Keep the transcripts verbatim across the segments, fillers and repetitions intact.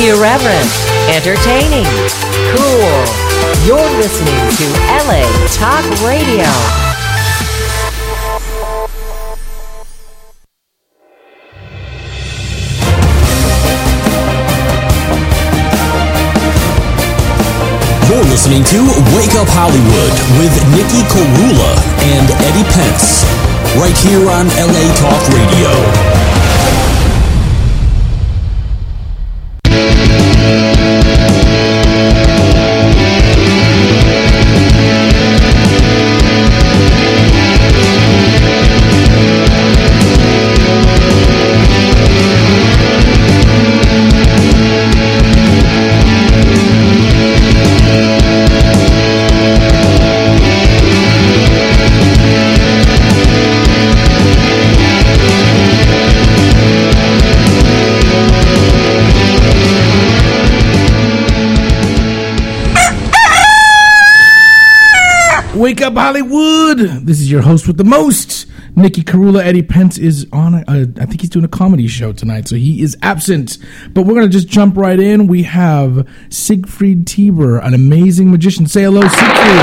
Irreverent, entertaining, cool. You're listening to L A Talk Radio. You're listening to Wake Up Hollywood with Nikki Korula and Eddie Pence, right here on L A Talk Radio. Wake Up Hollywood! This is your host with the most, Nikki Korula. Eddie Pence is on, a, a, I think he's doing a comedy show tonight, so he is absent. But we're going to just jump right in. We have Siegfried Tieber, an amazing magician. Say hello, Siegfried.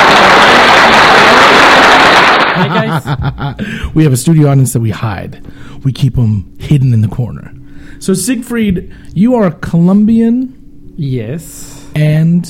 Hi, guys. We have a studio audience that we hide. We keep them hidden in the corner. So, Siegfried, you are Colombian. Yes. And...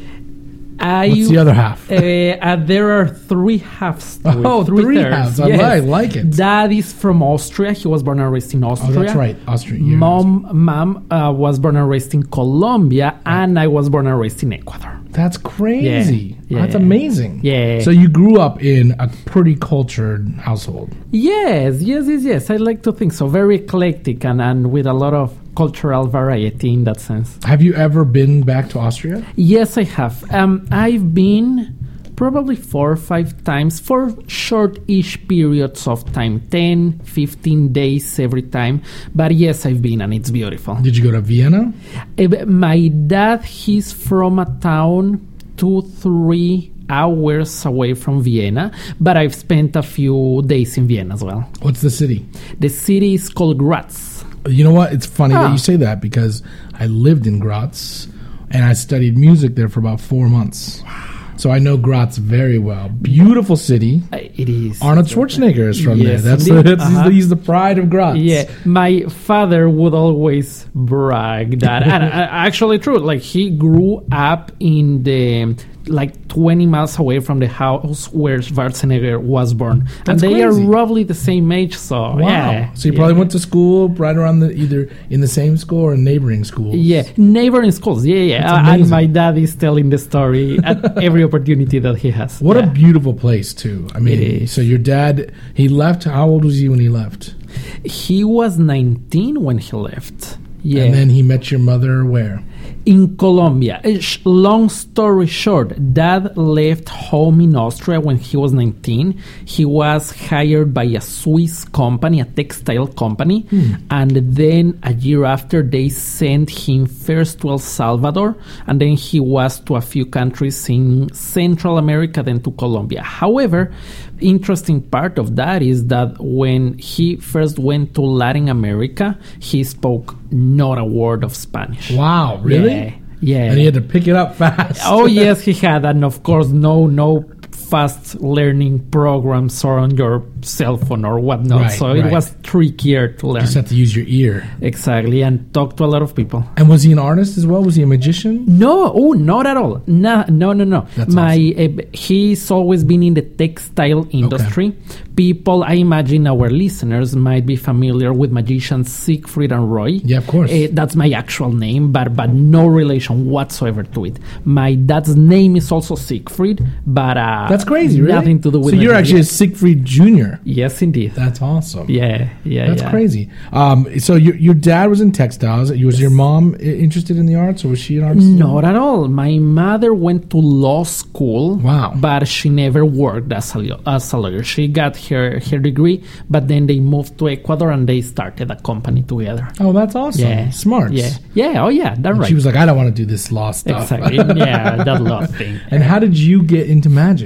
I, What's the other half? uh, uh, there are three halves. To Oh, it, three thirds. halves. I Yes. like, like it. Dad is from Austria. He was born and raised in Austria. Oh, that's right. Austria. Yeah. Mom, mom uh, was born and raised in Colombia, and I was born and raised in Ecuador. That's crazy. Yeah, That's yeah. amazing. Yeah. So you grew up in a pretty cultured household. Yes, yes, yes, yes. I like to think so. Very eclectic and, and with a lot of cultural variety in that sense. Have you ever been back to Austria? Yes, I have. Um, I've been probably four or five times for short-ish periods of time, ten, fifteen days every time. But yes, I've been, and it's beautiful. Did you go to Vienna? Uh, My dad, he's from a town two, three hours away from Vienna, but I've spent a few days in Vienna as well. What's the city? The city is called Graz. You know what? It's funny Ah. that you say that because I lived in Graz and I studied music there for about four months. So I know Graz very well. Beautiful city. Uh, It is. Arnold Schwarzenegger is from there. Yes, That's, the, indeed. that's he's, Uh-huh. the, he's the pride of Graz. Yeah, my father would always brag that, and uh, actually true. Like he grew up in the like twenty miles away from the house where Schwarzenegger was born, That's and they crazy. are roughly the same age. So Wow. yeah, So you yeah. probably went to school right around the either in the same school or neighboring schools. Yeah, neighboring schools. Yeah, yeah. That's Uh, and amazing. my dad is telling the story at every opportunity that he has. What Yeah. a beautiful place, too. I mean, It is. so your dad, he left. How old was he when he left? He was nineteen when he left. Yeah. And then he met your mother where? In Colombia. Uh, sh- Long story short, dad left home in Austria when he was nineteen. He was hired by a Swiss company, a textile company, and then a year after they sent him first to El Salvador, and then he was to a few countries in Central America, then to Colombia. However, interesting part of that is that when he first went to Latin America, he spoke not a word of Spanish. Wow, really? Yeah. Yeah. And he had to pick it up fast. Oh yes, he had, and of course, no, no fast learning programs or on your cell phone or whatnot. Right, so it right. was trickier to learn. You just have to use your ear. Exactly, and talk to a lot of people. And was he an artist as well? Was he a magician? No, oh, not at all. No, no, no, no. That's My, uh, he's always been in the textile industry. People, I imagine our listeners might be familiar with magicians Siegfried and Roy. Yeah, of course. Uh, that's my actual name, but but no relation whatsoever to it. My dad's name is also Siegfried, but uh, That's crazy, really? nothing to do with. So you're magic. actually a Siegfried Junior Yes, indeed. That's awesome. Yeah, yeah, That's yeah. crazy. Um, so your your dad was in textiles. Was your mom i- interested in the arts, or was she an artist? Not at all. My mother went to law school. Wow. But she never worked as a, law- as a lawyer. She got her, her degree, but then they moved to Ecuador and they started a company together. Oh, that's awesome. Yeah. Smart. Yeah. Yeah. Oh, yeah. That's And right. She was like, I don't want to do this law stuff. Exactly. Yeah, that law thing. And how did you get into magic?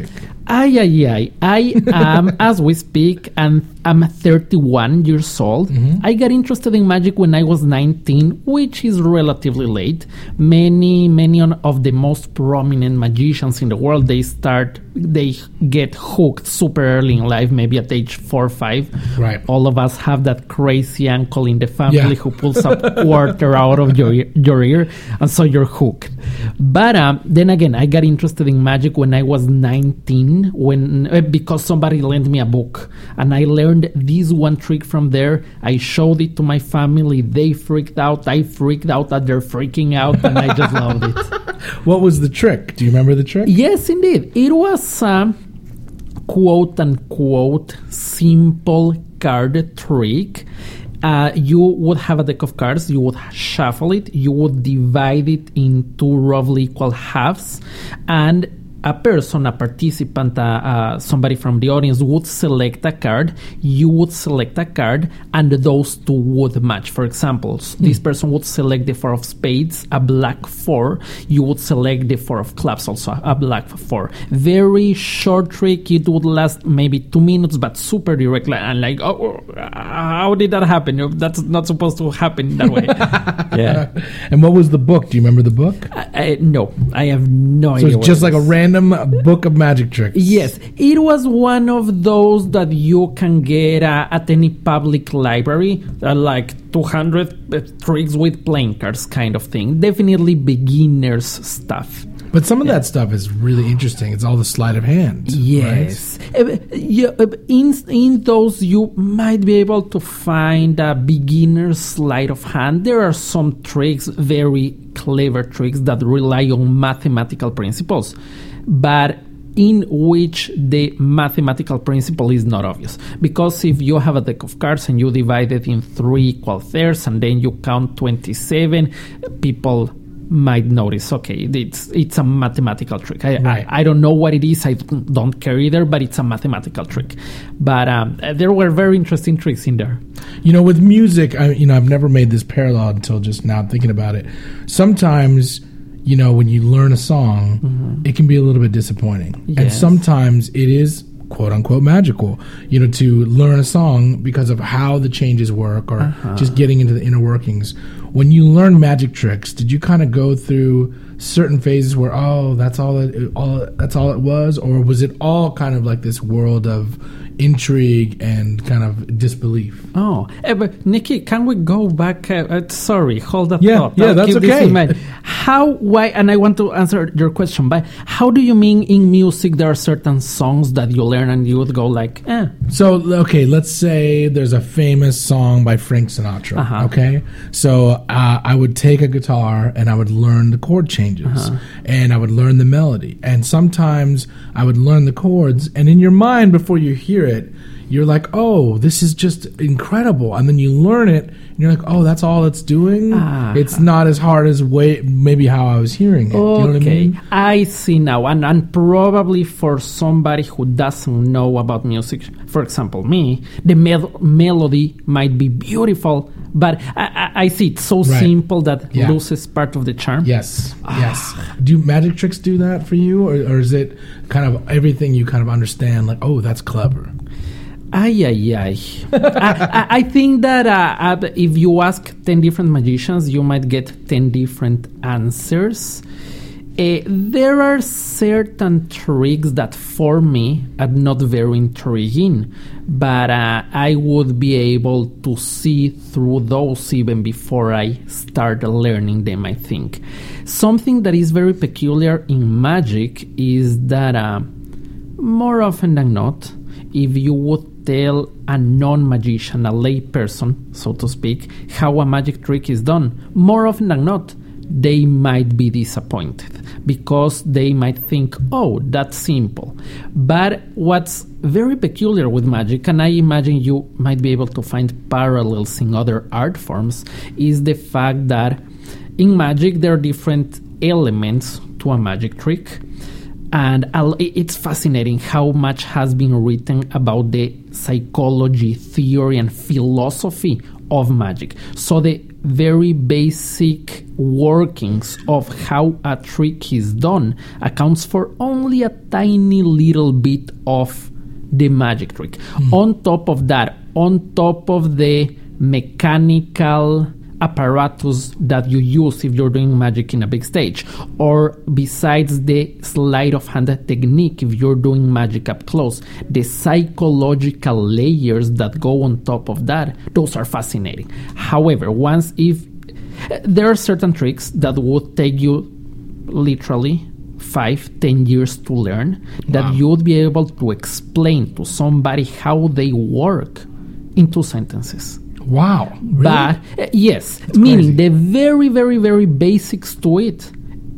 Ay, ay, ay. I am, as we speak, and I'm thirty-one years old. Mm-hmm. I got interested in magic when I was nineteen, which is relatively late. Many, many of the most prominent magicians in the world, they start, they get hooked super early in life, maybe at age four or five. Right. All of us have that crazy uncle in the family Yeah. who pulls a quarter out of your, your ear, and so you're hooked. But um, then again, I got interested in magic when I was nineteen. When uh, because somebody lent me a book and I learned this one trick from there. I showed it to my family. They freaked out. I freaked out that they're freaking out, and I just loved it. What was the trick? Do you remember the trick? Yes, indeed. It was a quote unquote simple card trick. Uh, you would have a deck of cards, you would shuffle it, you would divide it into roughly equal halves, and a person, a participant, uh, uh, somebody from the audience would select a card, you would select a card, and those two would match. For example, mm. this person would select the four of spades, a black four, you would select the four of clubs, also a black four. Very short trick, it would last maybe two minutes, but super direct, and like, oh, how did that happen? That's not supposed to happen that way. Yeah. And what was the book? Do you remember the book? I, I, no, I have no so idea. So it's just it like a random book of magic tricks. Yes, it was one of those that you can get uh, at any public library, uh, like two hundred uh, tricks with playing cards kind of thing. Definitely beginners stuff. But some of yeah. that stuff is really interesting. It's all the sleight of hand. Yes. Right? Uh, yeah, uh, in, in those, you might be able to find a beginner's sleight of hand. There are some tricks, very clever tricks that rely on mathematical principles, but in which the mathematical principle is not obvious. Because if you have a deck of cards and you divide it in three equal thirds and then you count twenty-seven, people might notice, okay, it's it's a mathematical trick. I, right. I, I don't know what it is. I don't care either, but it's a mathematical trick. But um, there were very interesting tricks in there. You know, with music, I, you know, I've never made this parallel until just now thinking about it. Sometimes, you know, when you learn a song, mm-hmm. it can be a little bit disappointing. Yes. And sometimes it is quote unquote magical, you know, to learn a song because of how the changes work or uh-huh. just getting into the inner workings. When you learn magic tricks, did you kind of go through certain phases where, oh, that's all it, all that's all it was, or was it all kind of like this world of intrigue and kind of disbelief? Oh, eh, but Nikki, can we go back? Uh, uh, sorry, hold up. Yeah, thought. yeah, I'll that's keep this okay. in mind. How, why, and I want to answer your question, but how do you mean in music there are certain songs that you learn and you would go like, eh? So, okay, let's say there's a famous song by Frank Sinatra, uh-huh. okay? So uh, I would take a guitar and I would learn the chord changes uh-huh. and I would learn the melody. And sometimes I would learn the chords, and in your mind before you hear it, you're like, oh, this is just incredible. And then you learn it, and you're like, oh, that's all it's doing? Uh-huh. It's not as hard as way maybe how I was hearing it. Okay, Do you know what I mean? I see now. And, and probably for somebody who doesn't know about music, for example, me, the mel- melody might be beautiful, but I, I, I see it's so right. simple that yeah. loses part of the charm. Yes, yes. Do magic tricks do that for you? Or, or is it kind of everything you kind of understand, like, oh, that's clever? Ay, ay, ay. I, I think that uh, if you ask ten different magicians, you might get ten different answers. Uh, there are certain tricks that for me are not very intriguing, but uh, I would be able to see through those even before I start learning them, I think. Something that is very peculiar in magic is that uh, more often than not, if you would tell a non-magician, a lay person, so to speak, how a magic trick is done, more often than not, they might be disappointed because they might think, oh, that's simple. But what's very peculiar with magic, and I imagine you might be able to find parallels in other art forms, is the fact that in magic there are different elements to a magic trick. And it's fascinating how much has been written about the psychology, theory, and philosophy of magic. So the very basic workings of how a trick is done accounts for only a tiny little bit of the magic trick. Mm. On top of that, on top of the mechanical apparatus that you use if you're doing magic in a big stage, or besides the sleight of hand technique if you're doing magic up close, the psychological layers that go on top of that, those are fascinating. However, once if there are certain tricks that would take you literally five, ten years to learn, that wow. you would be able to explain to somebody how they work in two sentences. Wow. Really? But uh, yes, That's meaning crazy. the very, very, very basics to it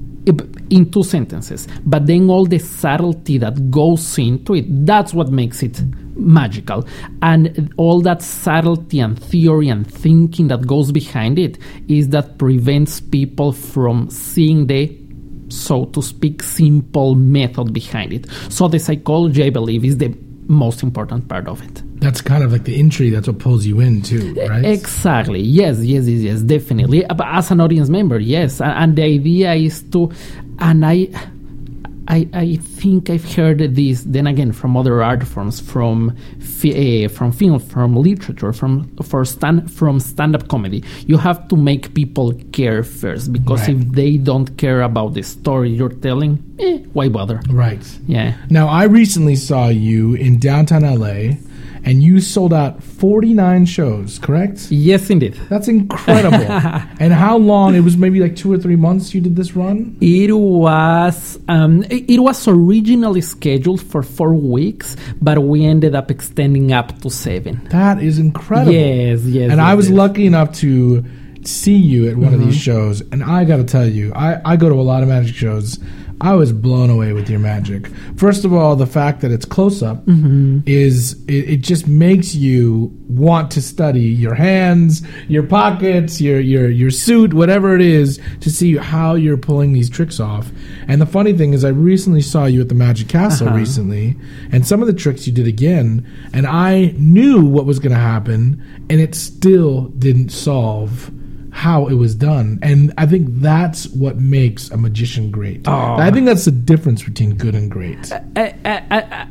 in two sentences. But then all the subtlety that goes into it, that's what makes it magical. And all that subtlety and theory and thinking that goes behind it is that prevents people from seeing the, so to speak, simple method behind it. So the psychology, I believe, is the most important part of it. That's kind of like the intrigue. That's what pulls you in too, right? Exactly. Yes, yes, yes, yes, definitely. But as an audience member, yes. And the idea is to, and I, I, I think I've heard this. Then again, from other art forms, from uh, from film, from literature, from for stand from stand-up comedy. You have to make people care first, because right. if they don't care about the story you're telling, eh, why bother? Right. Yeah. Now, I recently saw you in downtown L A, and you sold out forty-nine shows, correct? Yes, indeed. That's incredible. And how long? It was maybe like two or three months you did this run? It was um, it was originally scheduled for four weeks, but we ended up extending up to seven. That is incredible. Yes, yes. And yes, I was yes. lucky enough to see you at one mm-hmm. of these shows, and I got to tell you, I, I go to a lot of magic shows. I was blown away with your magic. First of all, the fact that it's close up mm-hmm. is it, it just makes you want to study your hands, your pockets, your your your suit, whatever it is, to see how you're pulling these tricks off. And the funny thing is, I recently saw you at the Magic Castle uh-huh. recently, and some of the tricks you did again, and I knew what was going to happen, and it still didn't solve how it was done. And I think that's what makes a magician great. Oh. I think that's the difference between good and great. I, I, I,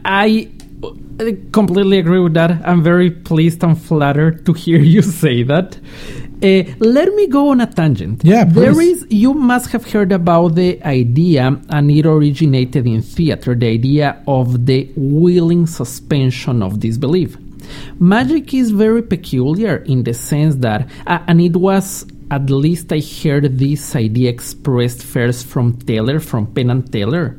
I completely agree with that. I'm very pleased and flattered to hear you say that. Uh, let me go on a tangent. Yeah, please. There is, you must have heard about the idea, and it originated in theater, the idea of the willing suspension of disbelief. Magic is very peculiar in the sense that, uh, and it was, at least I heard this idea expressed first from Taylor, from Penn and Teller.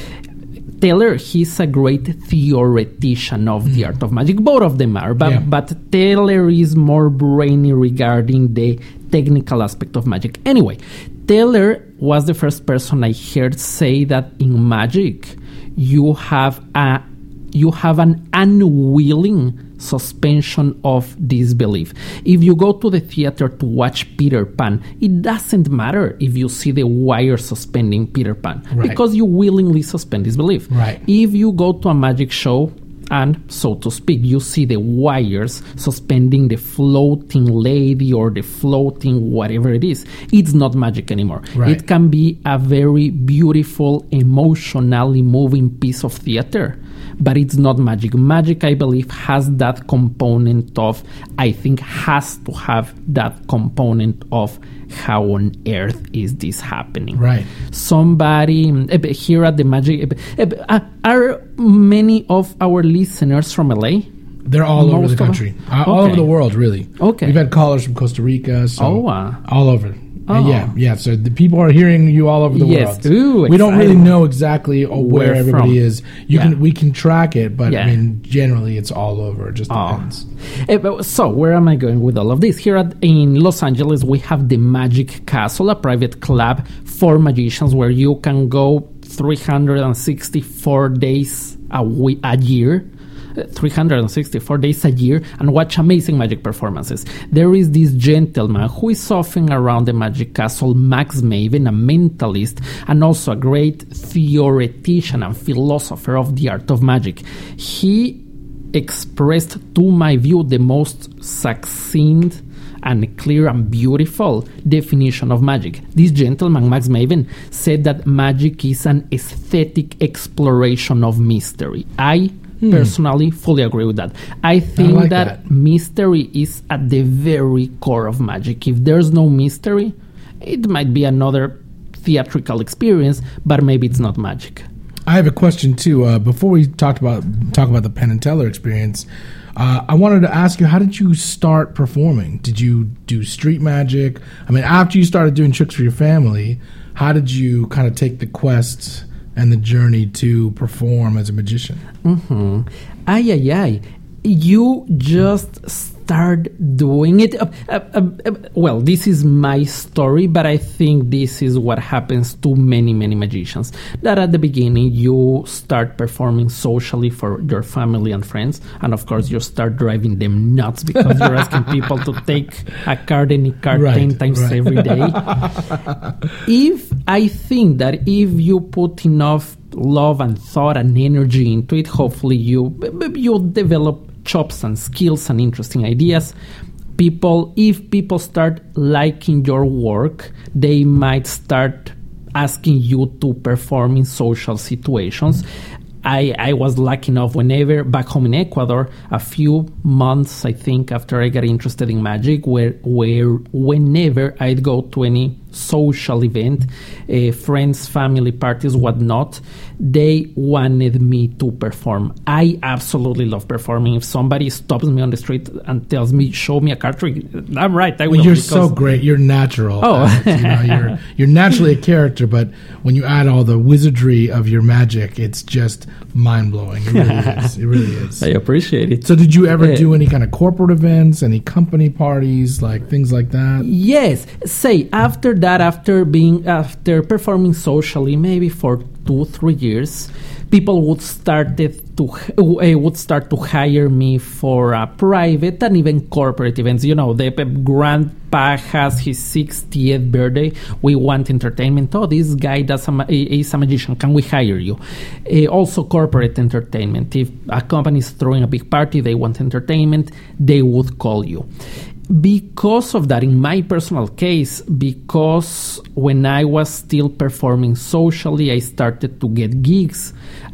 Taylor, he's a great theoretician of mm. the art of magic. Both of them are, but, yeah. but Taylor is more brainy regarding the technical aspect of magic. Anyway, Taylor was the first person I heard say that in magic, you have a you have an unwilling suspension of disbelief. If you go to the theater to watch Peter Pan, it doesn't matter if you see the wire suspending Peter Pan, right. because you willingly suspend disbelief. Right. If you go to a magic show and, so to speak, you see the wires suspending the floating lady or the floating whatever it is, it's not magic anymore. Right. It can be a very beautiful, emotionally moving piece of theater, but it's not magic. Magic, I believe, has that component of, I think, has to have that component of how on earth is this happening. Right. Somebody uh, here at the Magic, uh, are many of our listeners from L A? They're all Most over the of country. them? Uh, all Okay. over the world, really. Okay. We've had callers from Costa Rica, so Oh, uh, all over. Oh. And yeah, yeah. So the people are hearing you all over the Yes. world. Ooh, we don't really exciting. know exactly where, Where everybody from. is. You Yeah. can we can track it, but Yeah. I mean, generally, it's all over. It just Oh. depends. Eh, but so, where am I going with all of this? Here at, in Los Angeles, we have the Magic Castle, a private club for magicians where you can go three hundred sixty-four days a, week, a year. three hundred sixty-four days a year, and watch amazing magic performances. There is this gentleman who is often around the Magic Castle, Max Maven, a mentalist and also a great theoretician and philosopher of the art of magic. He expressed, to my view, the most succinct and clear and beautiful definition of magic. This gentleman, Max Maven, said that magic is an aesthetic exploration of mystery. I hmm. personally fully agree with that. I think I like that, that mystery is at the very core of magic. If there's no mystery, it might be another theatrical experience, but maybe it's not magic. I have a question too. Uh, before we talked about talk about the Penn and Teller experience, uh, I wanted to ask you, how did you start performing? Did you do street magic? I mean, after you started doing tricks for your family, how did you kind of take the quest and the journey to perform as a magician? Mm-hmm. Ay, ay, ay. You just start doing it. Uh, uh, uh, well, this is my story, but I think this is what happens to many, many magicians. That at the beginning, you start performing socially for your family and friends. And of course, you start driving them nuts because you're asking people to take a card, any card, right, ten times right. every day. If I think that if you put enough love and thought and energy into it, hopefully you you'll develop chops and skills and interesting ideas. People, if people start liking your work, they might start asking you to perform in social situations. I, I was lucky enough whenever, back home in Ecuador, a few months, I think, after I got interested in magic, where, where whenever I'd go to any social event, uh, friends, family parties, whatnot, they wanted me to perform. I absolutely love performing. If somebody stops me on the street and tells me, show me a card trick, I'm right, I will. Well, you're so great. You're natural. Oh. you know, you're, you're naturally a character, but when you add all the wizardry of your magic, it's just mind-blowing. It really is. It really is. I appreciate it. So did you ever Uh, do any kind of corporate events, any company parties, like things like that? Yes. Say, after that, after being, after performing socially, maybe for two, three years, people would started to uh, would start to hire me for uh, private and even corporate events. You know, the grandpa has his sixtieth birthday. We want entertainment. Oh, this guy does a, ma- is a magician. Can we hire you? Uh, also, corporate entertainment. If a company is throwing a big party, they want entertainment, they would call you. Because of that, in my personal case, because when I was still performing socially, I started to get gigs.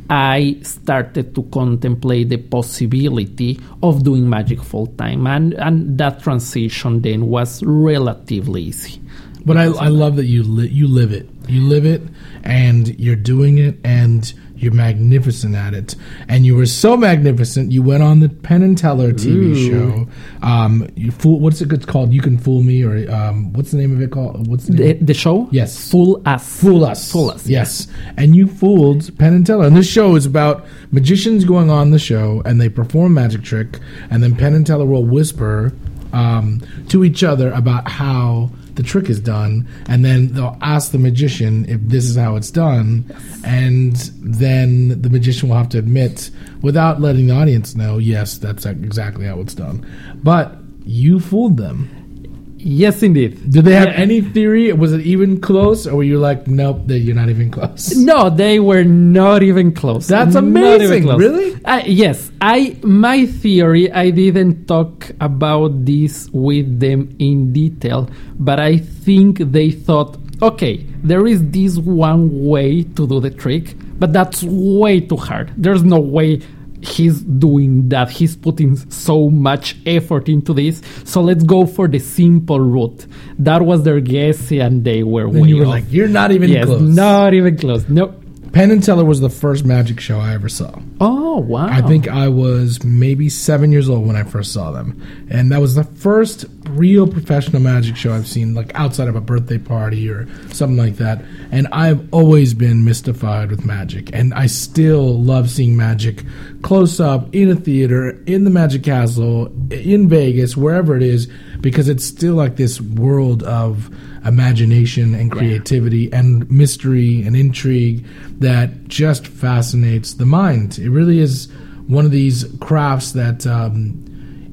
I started to contemplate the possibility of doing magic full time, and, and that transition then was relatively easy. But I, I love that you li- you live it. You live it, and you're doing it, and you're magnificent at it. And you were so magnificent, you went on the Penn and Teller T V Ooh. show. Um, you fool. What's it called? You Can Fool Me, or um, what's the name of it called? What's the, The, name? the show? Yes. Fool Us. Fool Us. Fool Us. Yes. And you fooled Penn and Teller. And this show is about magicians going on the show, and they perform a magic trick, and then Penn and Teller will whisper um, to each other about how the trick is done, and then they'll ask the magician if this is how it's done, yes. and then the magician will have to admit, without letting the audience know, yes, that's exactly how it's done. But you fooled them. Yes, indeed. Did they have Yeah. any theory? Was it even close, or were you like, nope, that you're not even close? No, they were not even close. That's Not amazing. even close. Really? Uh, yes. I my theory, I didn't talk about this with them in detail, but I think they thought, okay, there is this one way to do the trick, but that's way too hard. There's no way he's doing that. He's putting so much effort into this. So let's go for the simple route. That was their guess, and they were Then way you were off. like, you're not even Yes, close. not even close. No. Penn and Teller was the first magic show I ever saw. Oh, wow. I think I was maybe seven years old when I first saw them. And that was the first real professional magic show I've seen, like outside of a birthday party or something like that. And I've always been mystified with magic. And I still love seeing magic close up in a theater, in the Magic Castle, in Vegas, wherever it is, because it's still like this world of imagination and creativity yeah. and mystery and intrigue that just fascinates the mind. It really is one of these crafts that um,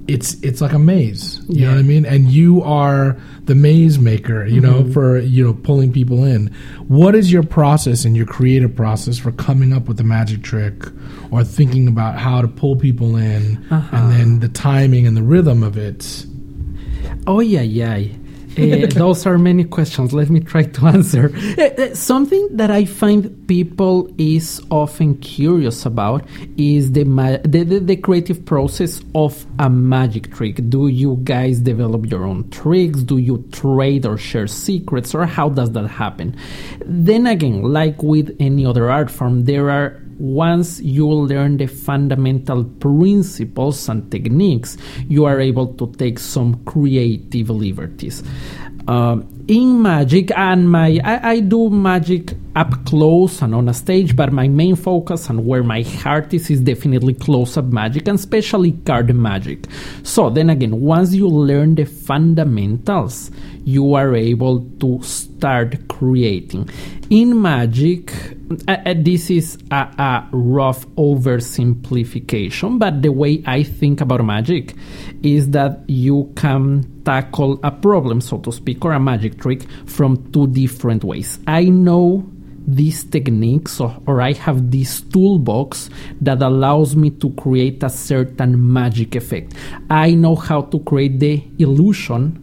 it's it's like a maze. You Yeah. know what I mean? And you are the maze maker, you know, Mhm. for, you know, pulling people in. What is your process and your creative process for coming up with a magic trick or thinking about how to pull people in Uh-huh. and then the timing and the rhythm of it? Oh, yeah, yeah. Uh, those are many questions. Let me try to answer. Uh, uh, something that I find people is often curious about is the, ma- the, the the creative process of a magic trick. Do you guys develop your own tricks? Do you trade or share secrets? Or how does that happen? Then again, like with any other art form, there are once you learn the fundamental principles and techniques, you are able to take some creative liberties. Um, in magic, and my I, I do magic up close and on a stage, but my main focus and where my heart is is definitely close-up magic, and especially card magic. So then again, once you learn the fundamentals, you are able to start creating. In magic, uh, uh, this is a, a rough oversimplification, but the way I think about magic is that you can tackle a problem, so to speak, or a magic trick from two different ways. I know these techniques, or, or I have this toolbox that allows me to create a certain magic effect. I know how to create the illusion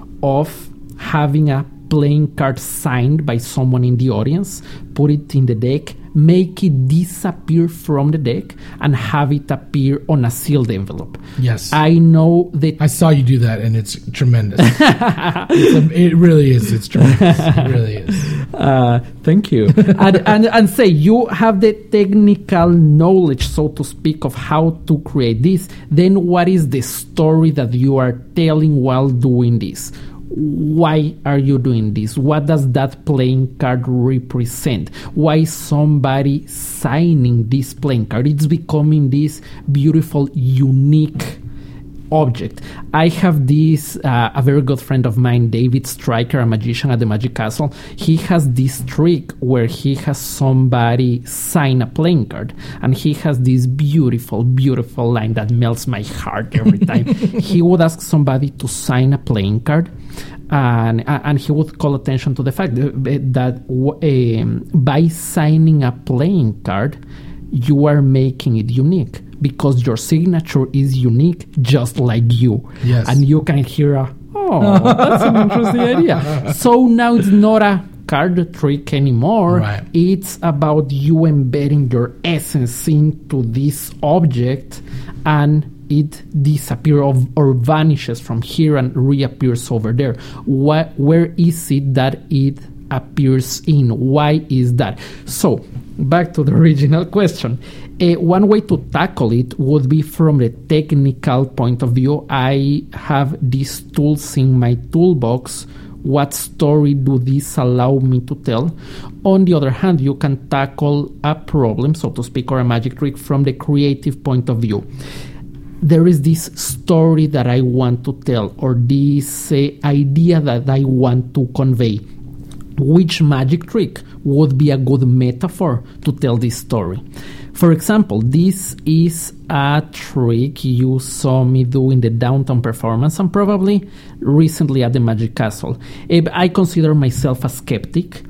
of having a playing card signed by someone in the audience, put it in the deck, make it disappear from the deck, and have it appear on a sealed envelope. Yes. I know that. I saw you do that, and it's tremendous. it's a, it really is. It's tremendous. It really is. Uh, thank you. and, and and say you have the technical knowledge, so to speak, of how to create this. Then what is the story that you are telling while doing this? Why are you doing this? What does that playing card represent? Why is somebody signing this playing card? It's becoming this beautiful, unique object. I have this, uh, a very good friend of mine, David Stryker, a magician at the Magic Castle. He has this trick where he has somebody sign a playing card, and he has this beautiful, beautiful line that melts my heart every time. He would ask somebody to sign a playing card, and and he would call attention to the fact that um, by signing a playing card, you are making it unique, because your signature is unique, just like you. Yes. And you can hear a, oh, that's an interesting idea. So now it's not a card trick anymore. Right. It's about you embedding your essence into this object, and it disappears or vanishes from here and reappears over there. What, where is it that it appears in? Why is that? So, back to the original question. Uh, one way to tackle it would be from the technical point of view. I have these tools in my toolbox. What story do these allow me to tell? On the other hand, you can tackle a problem, so to speak, or a magic trick from the creative point of view. There is this story that I want to tell, or this uh, idea that I want to convey. Which magic trick would be a good metaphor to tell this story? For example, this is a trick you saw me do in the downtown performance, and probably recently at the Magic Castle. I consider myself a skeptic,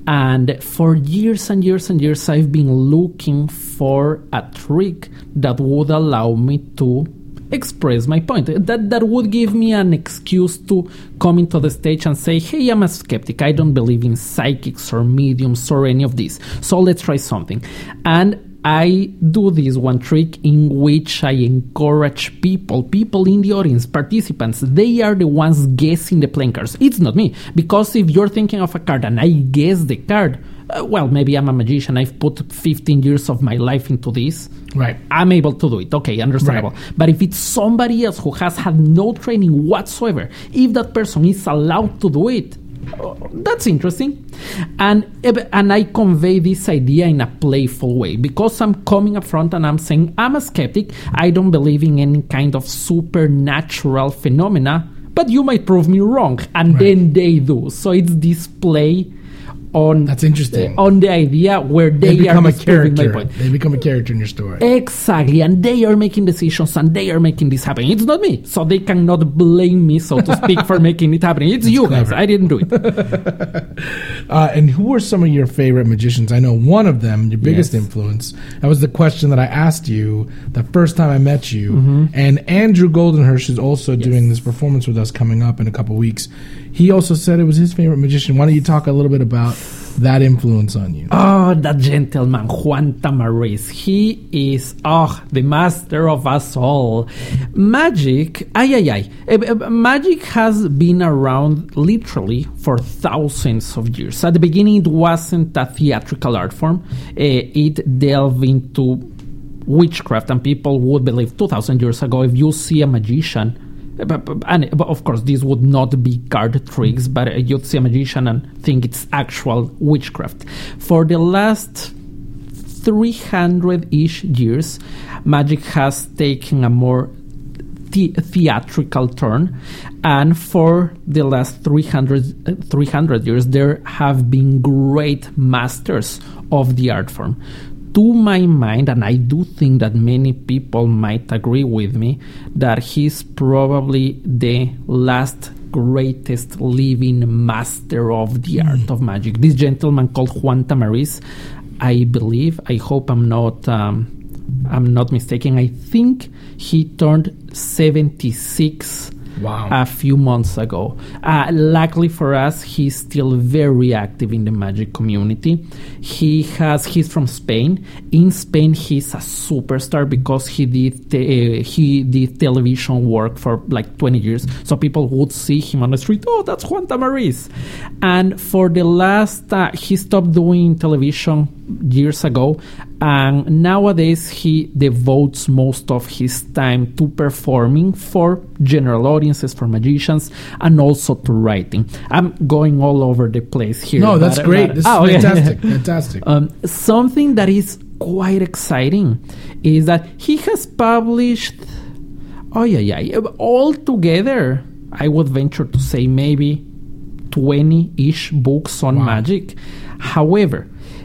and for years and years and years I've been looking for a trick that would allow me to express my point. That that would give me an excuse to come into the stage and say, hey, I'm a skeptic. I don't believe in psychics or mediums or any of this. So let's try something. And I do this one trick in which I encourage people, people in the audience, participants. They are the ones guessing the playing cards. It's not me. Because if you're thinking of a card and I guess the card, uh, well, maybe I'm a magician. I've put fifteen years of my life into this. Right. I'm able to do it. Okay, understandable. Right. But if it's somebody else who has had no training whatsoever, if that person is allowed to do it, uh, that's interesting. And and I convey this idea in a playful way, because I'm coming up front and I'm saying I'm a skeptic. I don't believe in any kind of supernatural phenomena, but you might prove me wrong. And Right. then they do. So it's this play on That's interesting. uh, on the idea where They, they, become are a disturbing my character. point. They become a character in your story. Exactly, and they are making decisions and they are making this happen. It's not me, so they cannot blame me, so to speak, for making it happen. It's you guys. clever. I didn't do it. Uh, and who are some of your favorite magicians? I know one of them, your biggest Yes. influence. That was the question that I asked you the first time I met you. Mm-hmm. And Andrew Goldenhirsch is also doing this performance with us coming up in a couple weeks. He also said it was his favorite magician. Why don't you talk a little bit about that influence on you? Oh, that gentleman, Juan Tamariz. He is, oh, the master of us all. Magic, ay, ay, ay. Uh, uh, Magic has been around literally for thousands of years. At the beginning, it wasn't a theatrical art form. Uh, it delved into witchcraft, and people would believe two thousand years ago, if you see a magician, But, but- and but of course, this would not be card tricks, but uh, you'd see a magician and think it's actual witchcraft. For the last three hundred-ish years, magic has taken a more the- theatrical turn, and for the last three hundred, uh, three hundred years, there have been great masters of the art form. To my mind, and I do think that many people might agree with me, that he's probably the last greatest living master of the art of magic. This gentleman called Juan Tamariz, I believe, I hope I'm not um, I'm not mistaken, I think he turned seventy-six Wow. a few months ago. Uh, luckily for us, he's still very active in the magic community. He has he's from Spain. In Spain, he's a superstar because he did te- uh, he did television work for like twenty years. So people would see him on the street. Oh, that's Juan Tamariz. And for the last, uh, he stopped doing television years ago, and nowadays he devotes most of his time to performing for general audiences, for magicians, and also to writing. I'm going all over the place here. No, that's but- great. but- This oh, is yeah. fantastic. Fantastic. Um, something that is quite exciting is that he has published, oh yeah, yeah, all together, I would venture to say maybe twenty-ish books on Wow. magic. However,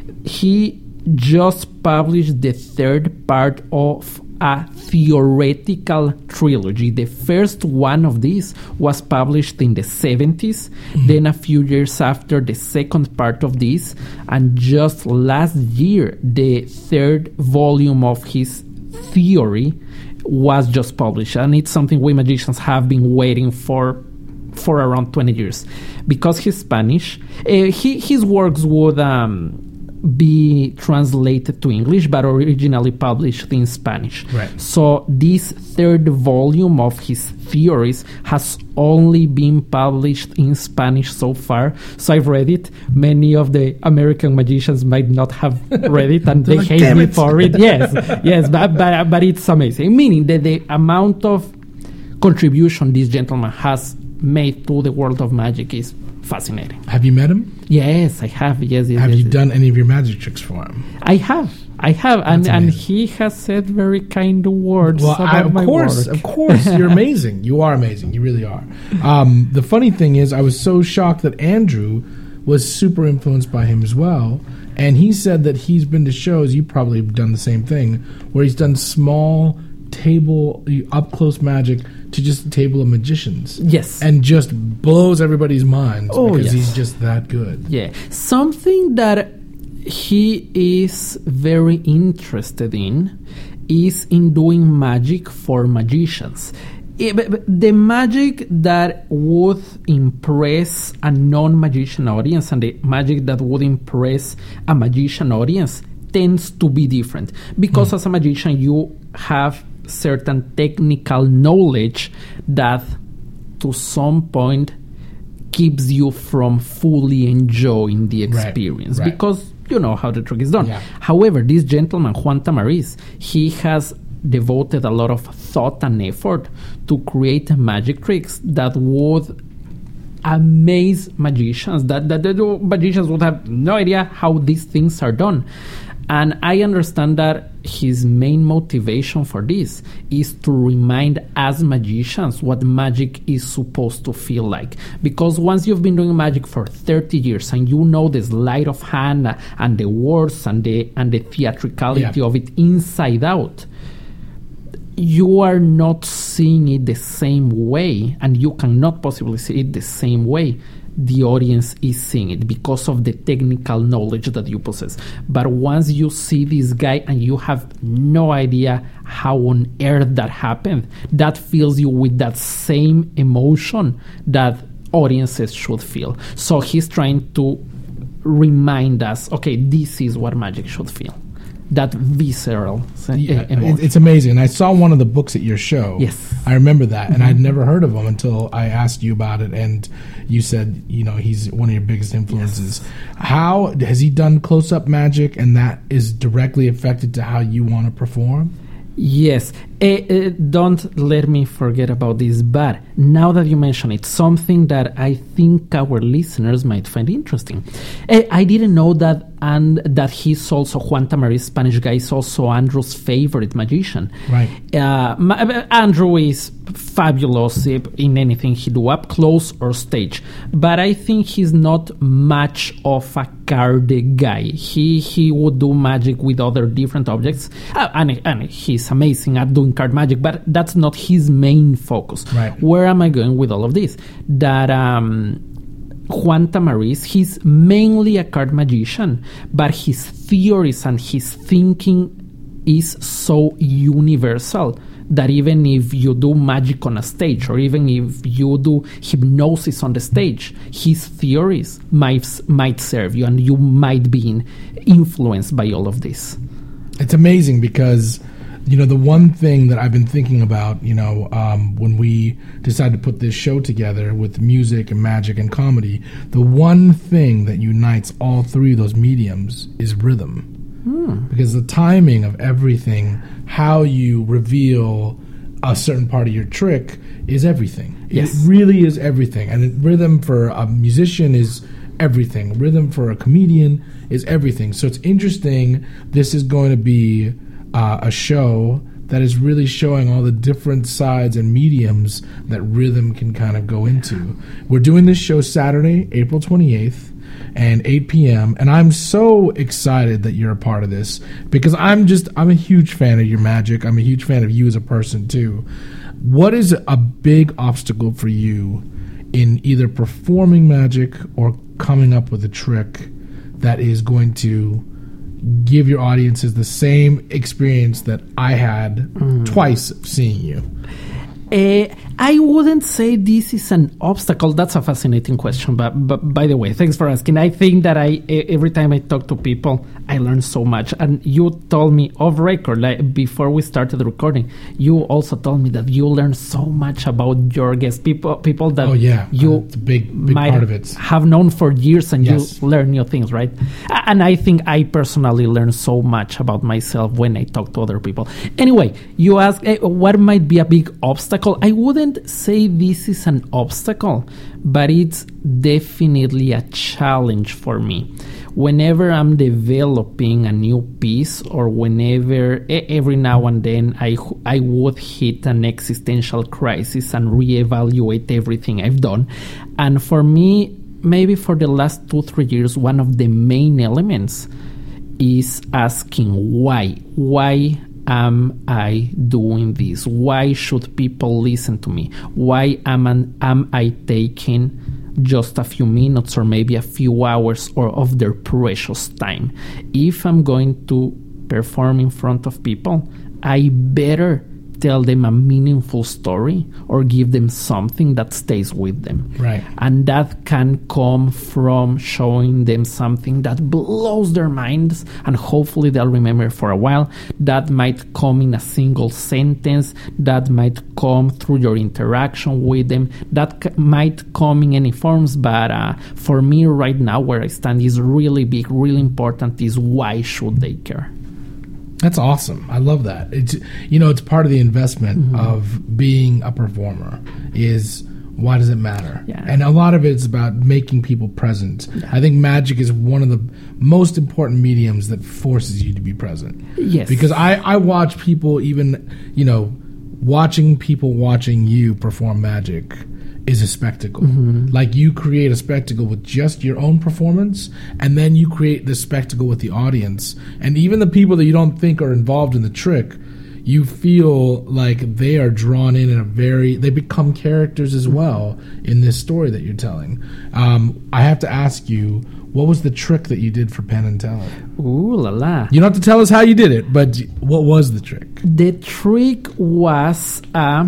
he just published the third part of a theoretical trilogy. The first one of these was published in the seventies, then a few years after, the second part of this, and just last year, the third volume of his theory was just published, and it's something we magicians have been waiting for for around twenty years. Because he's Spanish, uh, he, his works would um, be translated to English, but originally published in Spanish. Right. So this third volume of his theories has only been published in Spanish so far. So I've read it. Many of the American magicians might not have read it, and they Like, hate "Damn me it." for it. Yes, yes, but, but but it's amazing. Meaning that the amount of contribution this gentleman has made to the world of magic is fascinating. Have you met him? Yes, I have. Yes, yes. Have yes, you yes. done any of your magic tricks for him? I have. I have, and, That's and amazing. he has said very kind words Well, about I, of my course, work. of course, you're amazing. You are amazing. You really are. Um, the funny thing is, I was so shocked that Andrew was super influenced by him as well. And he said that he's been to shows, you probably have done the same thing, where he's done small table, up close magic to just a table of magicians. Yes. And just blows everybody's minds Oh, because yes. he's just that good. Yeah, something that he is very interested in is in doing magic for magicians. Eh, but- but the magic that would impress a non-magician audience and the magic that would impress a magician audience tends to be different, because as a magician you have certain technical knowledge that to some point keeps you from fully enjoying the Right, experience, right. because you know how the trick is done. Yeah. However, this gentleman, Juan Tamariz, he has devoted a lot of thought and effort to create magic tricks that would amaze magicians, that, that the magicians would have no idea how these things are done. And I understand that his main motivation for this is to remind us magicians what magic is supposed to feel like. Because once you've been doing magic for thirty years and you know the sleight of hand and the words and the and the theatricality yeah. of it inside out, you are not seeing it the same way, and you cannot possibly see it the same way the audience is seeing it because of the technical knowledge that you possess. But once you see this guy and you have no idea how on earth that happened, that fills you with that same emotion that audiences should feel. So he's trying to remind us, okay, this is what magic should feel. That visceral yeah, emotion. It's amazing. I saw one of the books at your show. Yes. I remember that. And Mm-hmm. I'd never heard of him until I asked you about it. And you said, you know, he's one of your biggest influences. Yes. How has he done close-up magic, and that is directly affected to how you want to perform? Yes. Uh, uh, don't let me forget about this. But now that you mention it, something that I think our listeners might find interesting. Uh, I didn't know that, and that he's also, Juan Tamariz, Spanish guy, is also Andrew's favorite magician. Right. Uh, Ma- Andrew is fabulous in anything he do, up close or stage. But I think he's not much of a card guy. He he would do magic with other different objects, uh, and, and he's amazing at doing card magic, but that's not his main focus. Right. Where am I going with all of this? That um, Juan Tamariz, he's mainly a card magician, but his theories and his thinking is so universal that even if you do magic on a stage, or even if you do hypnosis on the stage, his theories might might serve you, and you might be influenced by all of this. It's amazing because, you know, the one thing that I've been thinking about, you know, um, when we decided to put this show together with music and magic and comedy, the one thing that unites all three of those mediums is rhythm. Hmm. Because the timing of everything, how you reveal a certain part of your trick is everything. Yes. It really is everything. And it, rhythm for a musician is everything. Rhythm for a comedian is everything. So it's interesting. This is going to be uh, a show that is really showing all the different sides and mediums that rhythm can kind of go into. We're doing this show Saturday, April twenty-eighth. And eight p.m. And I'm so excited that you're a part of this, because I'm just, I'm a huge fan of your magic. I'm a huge fan of you as a person too. What is a big obstacle for you in either performing magic or coming up with a trick that is going to give your audiences the same experience that I had mm. twice seeing you? Uh, I wouldn't say this is an obstacle. That's a fascinating question. But, but by the way, thanks for asking. I think that I every time I talk to people, I learn so much. And you told me off record, like before we started recording, you also told me that you learn so much about your guests, people people that oh, yeah. you uh, it's a big, big might part of it. have known for years, and yes. you learn new things, right? And I think I personally learn so much about myself when I talk to other people. Anyway, you ask uh, what might be a big obstacle. I wouldn't say this is an obstacle, but it's definitely a challenge for me. Whenever I'm developing a new piece, or whenever every now and then I I would hit an existential crisis and reevaluate everything I've done. And for me, maybe for the last two, three years, one of the main elements is asking why. Why am I doing this? Why should people listen to me? Why am I, am I taking just a few minutes or maybe a few hours or of their precious time? If I'm going to perform in front of people, I better tell them a meaningful story or give them something that stays with them. Right. And that can come from showing them something that blows their minds and hopefully they'll remember for a while. That might come in a single sentence. That might come through your interaction with them. That c- might come in any forms. But uh, for me right now, where I stand is really big, really important is why should they care? That's awesome. I love that. It's, you know, it's part of the investment mm-hmm. of being a performer is why does it matter? Yeah. And a lot of it's about making people present. Yeah. I think magic is one of the most important mediums that forces you to be present. Yes. Because I, I watch people even, you know, watching people watching you perform magic is a spectacle. Mm-hmm. Like you create a spectacle with just your own performance, and then you create the spectacle with the audience. And even the people that you don't think are involved in the trick, you feel like they are drawn in in a very, they become characters as well in this story that you're telling. Um, I have to ask you, what was the trick that you did for Penn and Teller? Ooh la la. You don't have to tell us how you did it, but what was the trick? The trick was, uh,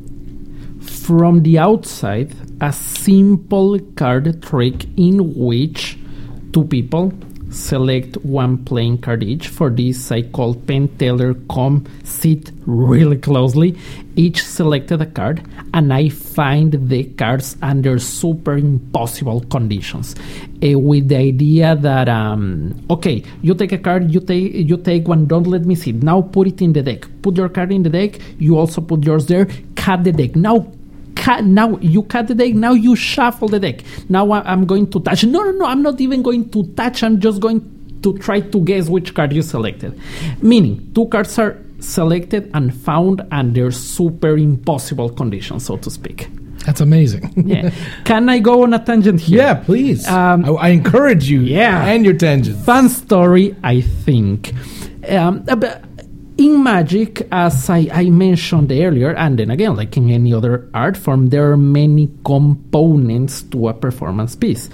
from the outside, a simple card trick in which two people select one playing card each. For this, I call Penn, Teller, come sit really closely. Each selected a card, and I find the cards under super impossible conditions, uh, with the idea that um, okay, you take a card, you take you take one. Don't let me see it. Now put it in the deck. Put your card in the deck. You also put yours there. Cut the deck now. Cut, now you cut the deck. Now you shuffle the deck. Now I'm going to touch. No, no, no. I'm not even going to touch. I'm just going to try to guess which card you selected. Meaning, two cards are selected and found under super impossible conditions, so to speak. That's amazing. Yeah. Can I go on a tangent here? Yeah, please. Um, I, I encourage you. Yeah. And your tangents. Fun story, I think. Um, but in magic, as I, I mentioned earlier, and then again, like in any other art form, there are many components to a performance piece.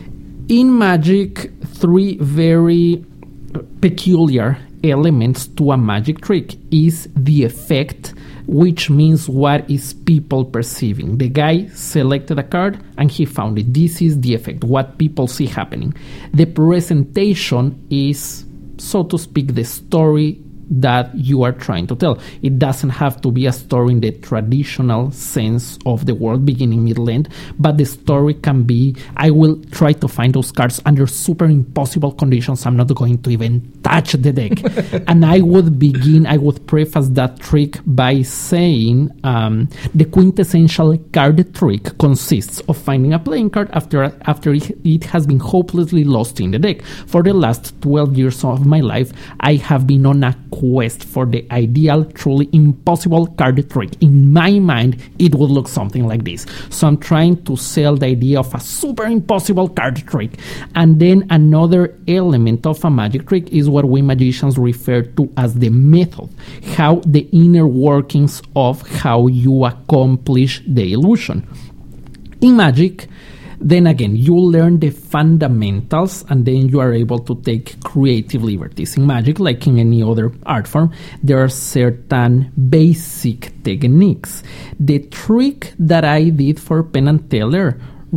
In magic, three very peculiar elements to a magic trick is the effect, which means what is people perceiving. The guy selected a card and he found it. This is the effect, what people see happening. The presentation is, so to speak, the story that you are trying to tell. It doesn't have to be a story in the traditional sense of the word, beginning, middle, end, but the story can be, I will try to find those cards under super impossible conditions. I'm not going to even touch the deck. And I would begin, I would preface that trick by saying um, the quintessential card trick consists of finding a playing card after, after it, it has been hopelessly lost in the deck. For the last twelve years of my life, I have been on a quest for the ideal, truly impossible card trick. In my mind, it would look something like this. So I'm trying to sell the idea of a super impossible card trick. And then another element of a magic trick is what we magicians refer to as the method, how the inner workings of how you accomplish the illusion. In magic, then again, you learn the fundamentals and then you are able to take creative liberties. In magic, like in any other art form, there are certain basic techniques. The trick that I did for Penn and Teller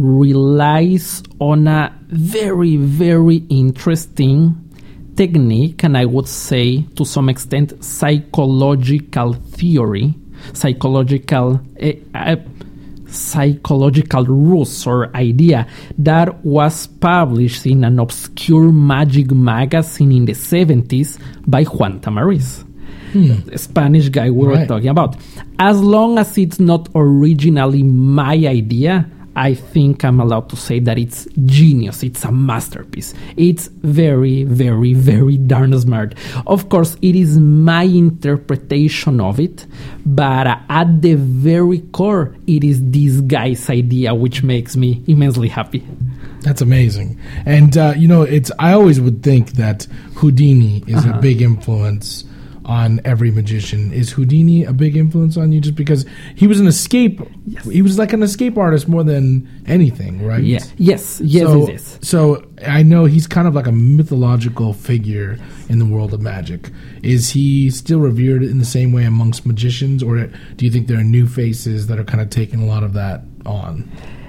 relies on a very, very interesting technique, and I would say to some extent psychological theory, psychological uh, uh, psychological ruse or idea that was published in an obscure magic magazine in the seventies by Juan Tamariz, hmm. the Spanish guy we right. were talking about. As long as it's not originally my idea, I think I'm allowed to say that it's genius. It's a masterpiece. It's very, very, very darn smart. Of course, it is my interpretation of it, but at the very core, it is this guy's idea, which makes me immensely happy. That's amazing. And, uh, you know, it's I always would think that Houdini is uh-huh. a big influence on every magician. Is Houdini a big influence on you just because he was an escape yes. he was like an escape artist more than anything, right? Yeah. Yes, yes, so, yes, yes. So I know he's kind of like a mythological figure in the world of magic. Is he still revered in the same way amongst magicians, or do you think there are new faces that are kind of taking a lot of that on?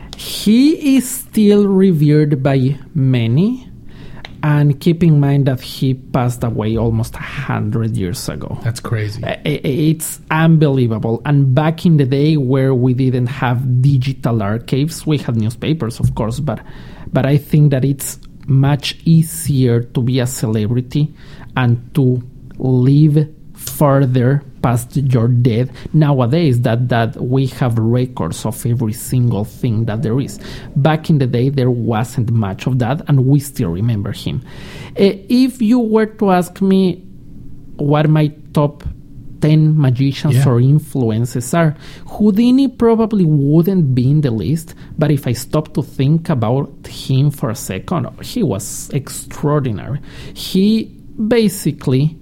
He is still revered by many. And keep in mind that he passed away almost a hundred years ago. That's crazy. It's unbelievable. And back in the day where we didn't have digital archives, we had newspapers, of course, but but I think that it's much easier to be a celebrity and to live further past your death. Nowadays, that, that we have records of every single thing that there is. Back in the day, there wasn't much of that, and we still remember him. Uh, if you were to ask me what my top ten magicians Yeah. or influences are, Houdini probably wouldn't be in the list, but if I stop to think about him for a second, he was extraordinary. He basically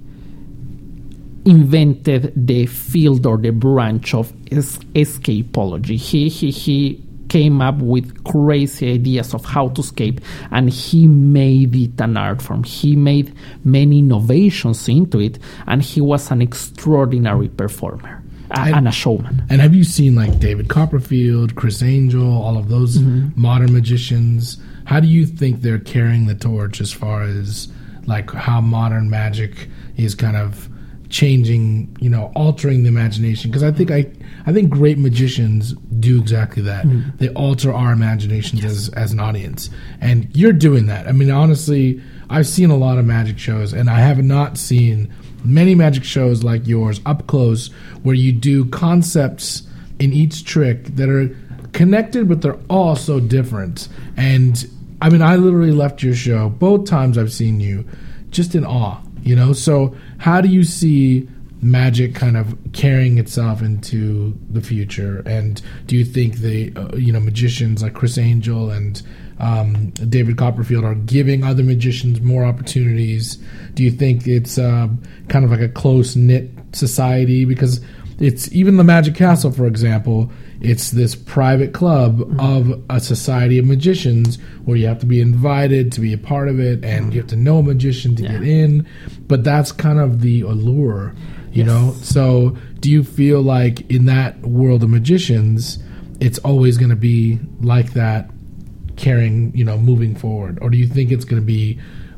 invented the field or the branch of es- escapology. He, he, he came up with crazy ideas of how to escape, and he made it an art form. He made many innovations into it, and he was an extraordinary performer a- And- and a showman. And have you seen like David Copperfield, Chris Angel, all of those modern magicians? How do you think they're carrying the torch as far as like how modern magic is kind of changing, you know, altering the imagination? Because I think I, I think great magicians do exactly that. They alter our imaginations as as an audience, and you're doing that. I mean, honestly, I've seen a lot of magic shows, and I have not seen many magic shows like yours up close, where you do concepts in each trick that are connected, but they're all so different. And I mean, I literally left your show both times I've seen you just in awe, you know? So how do you see magic kind of carrying itself into the future? And do you think the, uh, you know, magicians like Chris Angel and um, David Copperfield are giving other magicians more opportunities? Do you think it's um, kind of like a close-knit society? Because it's even the Magic Castle, for example, it's this private club mm-hmm. of a society of magicians where you have to be invited to be a part of it, and mm-hmm. you have to know a magician to yeah. get in. But that's kind of the allure, you yes. know? So do you feel like in that world of magicians, it's always going to be like that, carrying, you know, moving forward? Or do you think it's going to be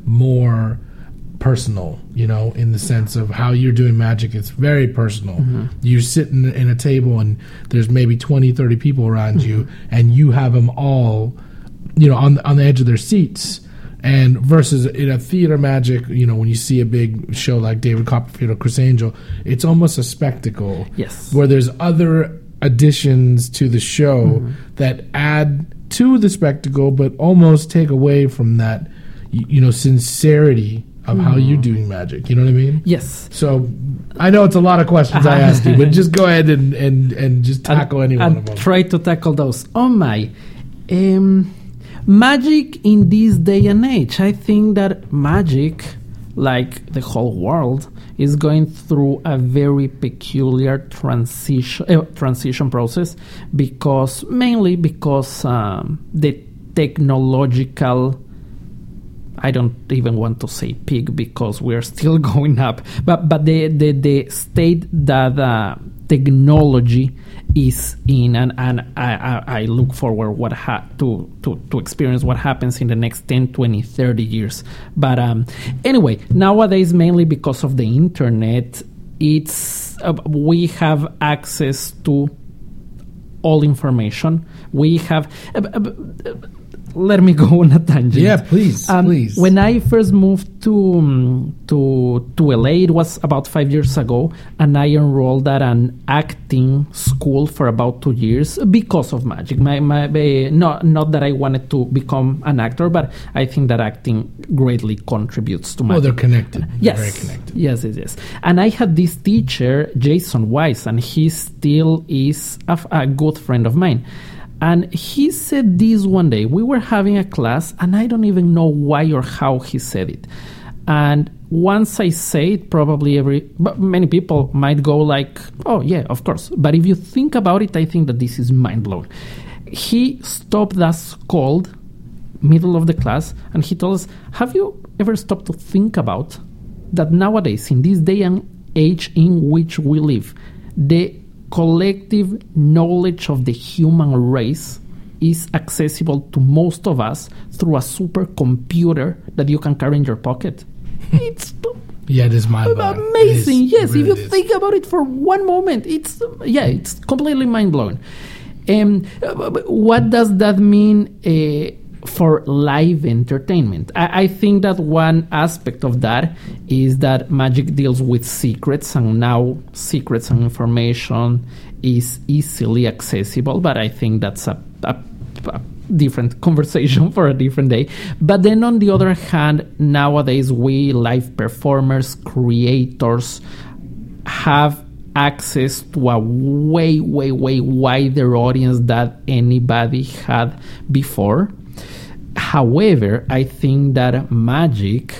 more personal, you know, in the sense of how you're doing magic? It's very personal. Mm-hmm. You're sitting in a table and there's maybe twenty, thirty people around mm-hmm. you, and you have them all, you know, on, on the edge of their seats. And versus in a theater magic, you know, when you see a big show like David Copperfield or Chris Angel, it's almost a spectacle. Yes. Where there's other additions to the show mm-hmm. that add to the spectacle, but almost take away from that, you know, sincerity of mm. how you're doing magic. You know what I mean? Yes. So I know it's a lot of questions I asked you, but just go ahead and, and, and just tackle I'll, any I'll one of them. Try to tackle those. Oh my. Um, magic in this day and age. I think that magic, like the whole world, is going through a very peculiar transition uh, transition process, because mainly because um, the technological, I don't even want to say peak because we're still going up, but but the the, the state that uh, technology is in, and, and I, I, I look forward what ha- to, to, to experience what happens in the next ten, twenty, thirty years. But um, anyway, nowadays, mainly because of the internet, it's uh, we have access to all information. We have... Uh, uh, uh, let me go on a tangent. Yeah, please, um, please. When I first moved to um, to to L A, it was about five years ago, and I enrolled at an acting school for about two years because of magic. My, my, uh, not not that I wanted to become an actor, but I think that acting greatly contributes to magic. Oh, they're connected. They're yes, very connected. Yes, yes, yes. And I had this teacher, Jason Weiss, and he still is a, a good friend of mine. And he said this one day. We were having a class, and I don't even know why or how he said it. And once I say it, probably every but many people might go like, oh, yeah, of course. But if you think about it, I think that this is mind-blowing. He stopped us cold, middle of the class, and he told us, have you ever stopped to think about that nowadays, in this day and age in which we live, the collective knowledge of the human race is accessible to most of us through a supercomputer that you can carry in your pocket? It's yeah, it is mind-blowing. Amazing. It is, yes, it really if you is. think about it for one moment, it's yeah, it's completely mind-blowing. Um, what does that mean uh, for live entertainment. I, I think that one aspect of that is that magic deals with secrets, and now secrets and information is easily accessible, but I think that's a, a, a different conversation for a different day. But then on the other hand, nowadays we live performers, creators have access to a way, way, way wider audience than anybody had before. However, I think that magic,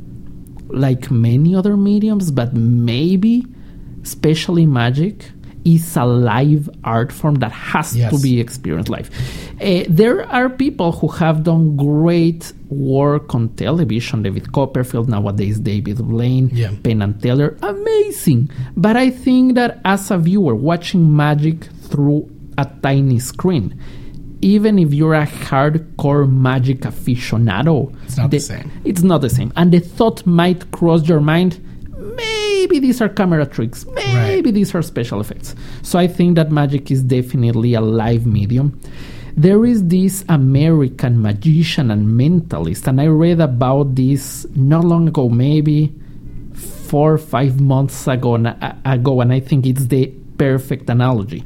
like many other mediums, but maybe especially magic, is a live art form that has Yes. to be experienced live. Uh, there are people who have done great work on television. David Copperfield, nowadays David Blaine, Yeah. Penn and Teller, amazing. But I think that as a viewer watching magic through a tiny screen, even if you're a hardcore magic aficionado, It's not the same. It's not the same. And the thought might cross your mind, maybe these are camera tricks, maybe Right. these are special effects. So I think that magic is definitely a live medium. There is this American magician and mentalist, and I read about this not long ago, maybe four or five months ago, and, uh, ago, and I think it's the perfect analogy.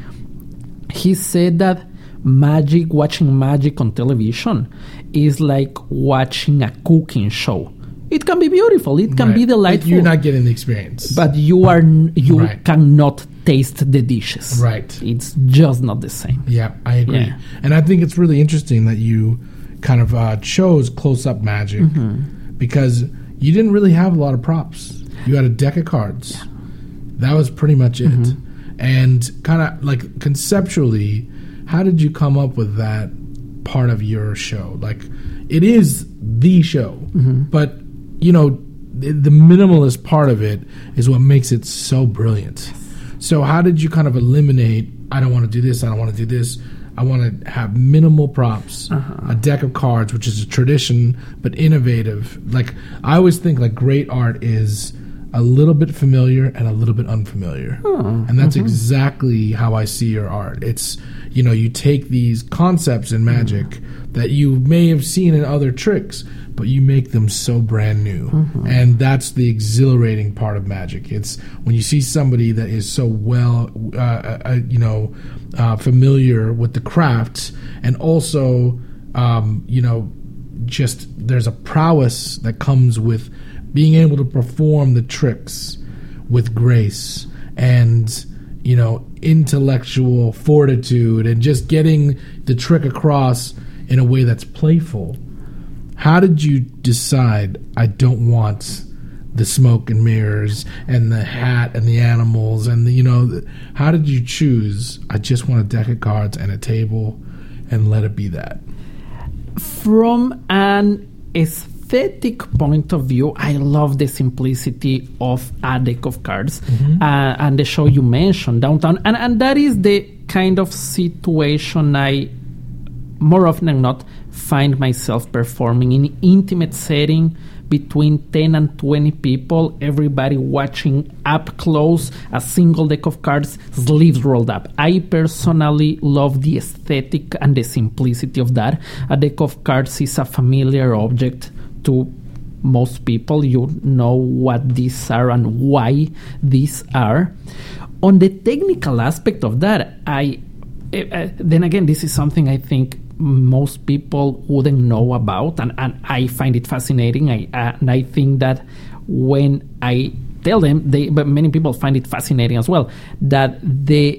He said that magic, watching magic on television, is like watching a cooking show. It can be beautiful, it can Right. be delightful, You're not getting the experience. but you are n- you Right. cannot taste the dishes. Right. It's just not the same. Yeah, I agree. Yeah. And I think it's really interesting that you kind of uh, chose close-up magic Mm-hmm. because you didn't really have a lot of props. You had a deck of cards. That was pretty much it. Mm-hmm. And kind of like conceptually, how did you come up with that part of your show? Like, it is the show, Mm-hmm. but you know, the, the minimalist part of it is what makes it so brilliant. So how did you kind of eliminate, I don't want to do this, I don't want to do this, I want to have minimal props, Uh-huh. a deck of cards, which is a tradition, but innovative. Like, I always think like great art is a little bit familiar and a little bit unfamiliar. And that's exactly how I see your art. It's, you know, you take these concepts in magic that you may have seen in other tricks, but you make them so brand new. And that's the exhilarating part of magic. It's when you see somebody that is so well, uh, uh, you know, uh, familiar with the crafts, and also, um, you know, just there's a prowess that comes with being able to perform the tricks with grace and, you know, intellectual fortitude and just getting the trick across in a way that's playful. How did you decide, I don't want the smoke and mirrors and the hat and the animals and the, you know, the, how did you choose, I just want a deck of cards and a table and let it be that? From an aesthetic point of view, I love the simplicity of a deck of cards uh, and the show you mentioned, Downtown. And, and that is the kind of situation I, more often than not, find myself performing in intimate setting between ten and twenty people, everybody watching up close, a single deck of cards, sleeves rolled up. I personally love the aesthetic and the simplicity of that. A deck of cards is a familiar object to most people. You know what these are and why these are. On the technical aspect of that, I uh, then again, this is something I think most people wouldn't know about, and, and I find it fascinating. I uh, and I think that when I tell them, they but many people find it fascinating as well, that the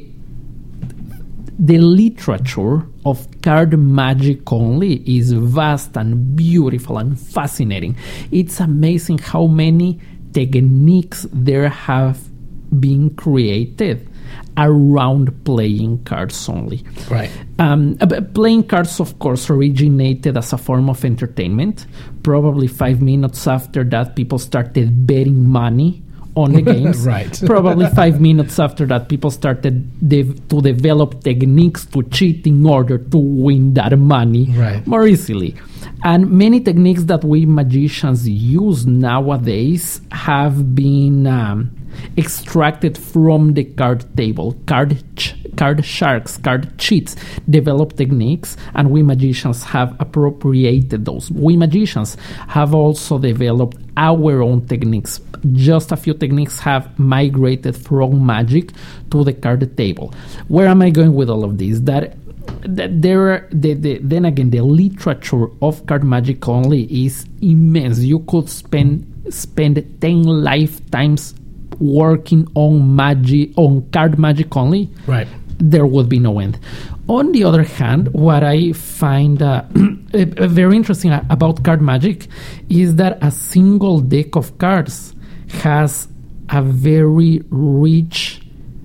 the literature of card magic only is vast and beautiful and fascinating. It's amazing how many techniques there have been created around playing cards only. Right. Um, uh, but playing cards, of course, originated as a form of entertainment. Probably five minutes after that, people started betting money on the games. Right. Probably five minutes after that, people started de- to develop techniques to cheat in order to win that money Right. more easily. And many techniques that we magicians use nowadays have been um, extracted from the card table, card ch- card sharks, card cheats, develop techniques, and we magicians have appropriated those. We magicians have also developed our own techniques. Just a few techniques have migrated from Magic to the card table. Where am I going with all of this? That that there are, the, the, then again, the literature of card magic only is immense. You could spend spend ten lifetimes working on magic, on card magic only. Right. There would be no end. On the other hand, what I find uh, very interesting about card magic is that a single deck of cards has a very rich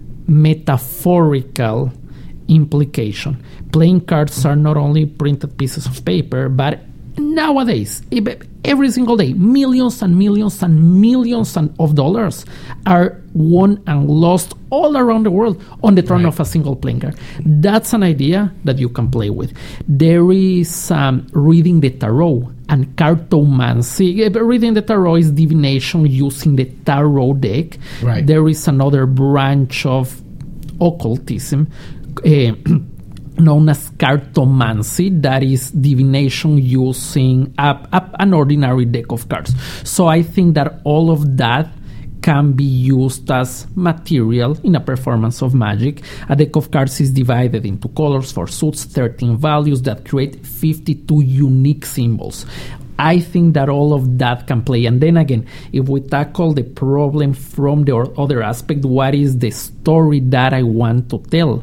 metaphorical implication. Playing cards are not only printed pieces of paper, but nowadays, every single day, millions and millions and millions of dollars are won and lost all around the world on the turn right. of a single playing card. That's an idea that you can play with. There is um, reading the tarot and cartomancy. Reading the tarot is divination using the tarot deck. Right. There is another branch of occultism uh, known as cartomancy, that is divination using a, a, an ordinary deck of cards. So I think that all of that can be used as material in a performance of magic. A deck of cards is divided into colors, four suits, thirteen values that create fifty-two unique symbols. I think that all of that can play. And then again, if we tackle the problem from the other aspect, what is the story that I want to tell?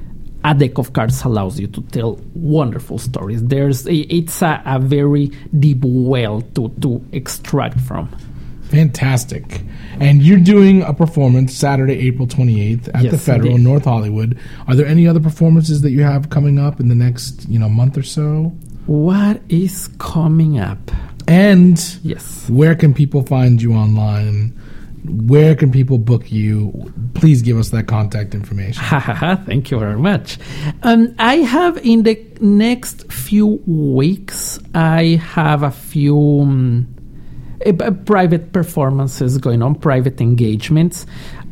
A deck of cards allows you to tell wonderful stories. There's it's a, a very deep well to, to extract from. Fantastic. And you're doing a performance Saturday, April twenty-eighth at Yes, the Federal indeed. in North Hollywood. Are there any other performances that you have coming up in the next, you know, month or so? What is coming up? And Yes. where can people find you online? Where can people book you? Please give us that contact information. Ha ha ha, thank you very much. Um, I have in the next few weeks, I have a few um, uh, private performances going on, private engagements.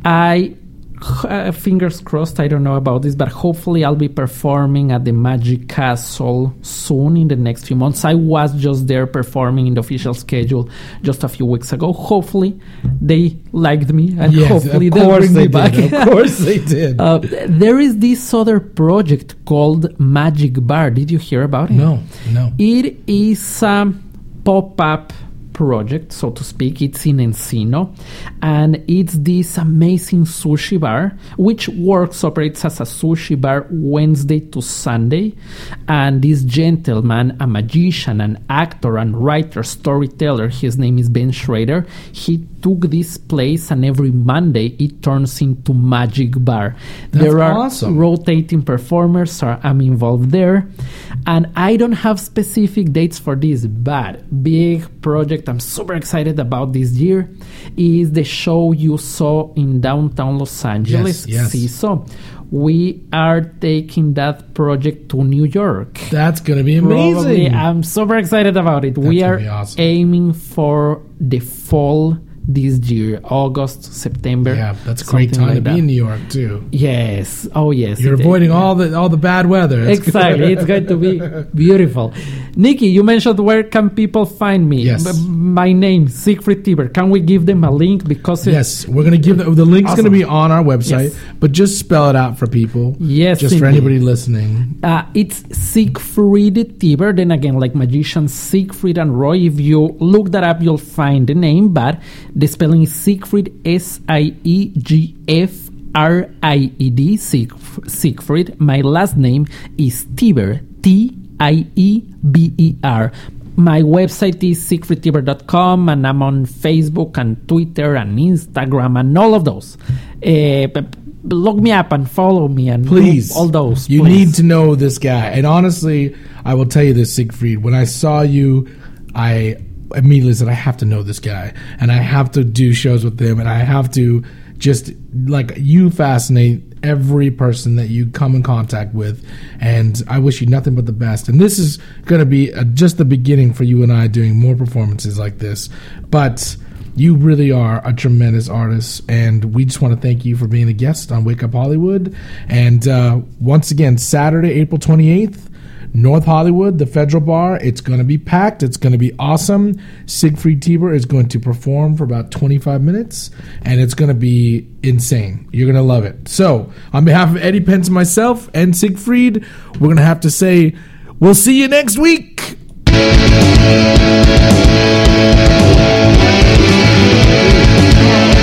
I uh, fingers crossed, I don't know about this, but hopefully I'll be performing at the Magic Castle soon in the next few months. I was just there performing in the official schedule just a few weeks ago. Hopefully they liked me, and Yes, hopefully of they'll course bring me they back. did. Of course they did. Uh, there is this other project called Magic Bar. Did you hear about it? No, no. It is a pop-up project, so to speak. It's in Encino, and it's this amazing sushi bar which works, operates as a sushi bar Wednesday to Sunday. And this gentleman, a magician, an actor and writer, storyteller, his name is Ben Schrader, he took this place, and every Monday it turns into Magic Bar. That's there are awesome. rotating performers. Are, I'm involved there, and I don't have specific dates for this, but big project I'm super excited about this year is the show you saw in downtown Los Angeles, Yes, yes. CISO. We are taking that project to New York. That's going to be Probably, amazing. I'm super excited about it. We gonna are be awesome. aiming for the fall this year, August, September. Yeah, that's a great something time like to be that. in New York too. Yes. Oh, yes. You're It- avoiding all the all the bad weather. It's good. Exactly. It's going to be beautiful. Nikki, you mentioned where can people find me? Yes. B- my name, Siegfried Tiber. Can we give them a link? Because it- Yes, we're going to give the, the link's Awesome. going to be on our website, Yes. but just spell it out for people. Yes, just for indeed. anybody listening. Uh, it's Siegfried Tiber. Then again, like magicians Siegfried and Roy, if you look that up, you'll find the name, but the spelling is Siegfried, S I E G F R I E D, Sieg- Siegfried. My last name is Tiber, T I E B E R. My website is siegfried tiber dot com, and I'm on Facebook and Twitter and Instagram and all of those. Uh, b- b- look me up and follow me and Please, all those. You please. need to know this guy. And honestly, I will tell you this, Siegfried. When I saw you, I immediately said, I have to know this guy, and I have to do shows with him, and I have to just, like, you fascinate every person that you come in contact with, and I wish you nothing but the best. And this is going to be uh just the beginning for you and I doing more performances like this. But You really are a tremendous artist, and we just want to thank you for being a guest on Wake Up Hollywood. And uh, once again, Saturday, April twenty-eighth, North Hollywood, the Federal Bar. It's going to be packed. It's going to be awesome. Siegfried Tieber is going to perform for about twenty-five minutes, and it's going to be insane. You're going to love it. So, on behalf of Eddie Pence, myself, and Siegfried, we're going to have to say, we'll see you next week. Yeah.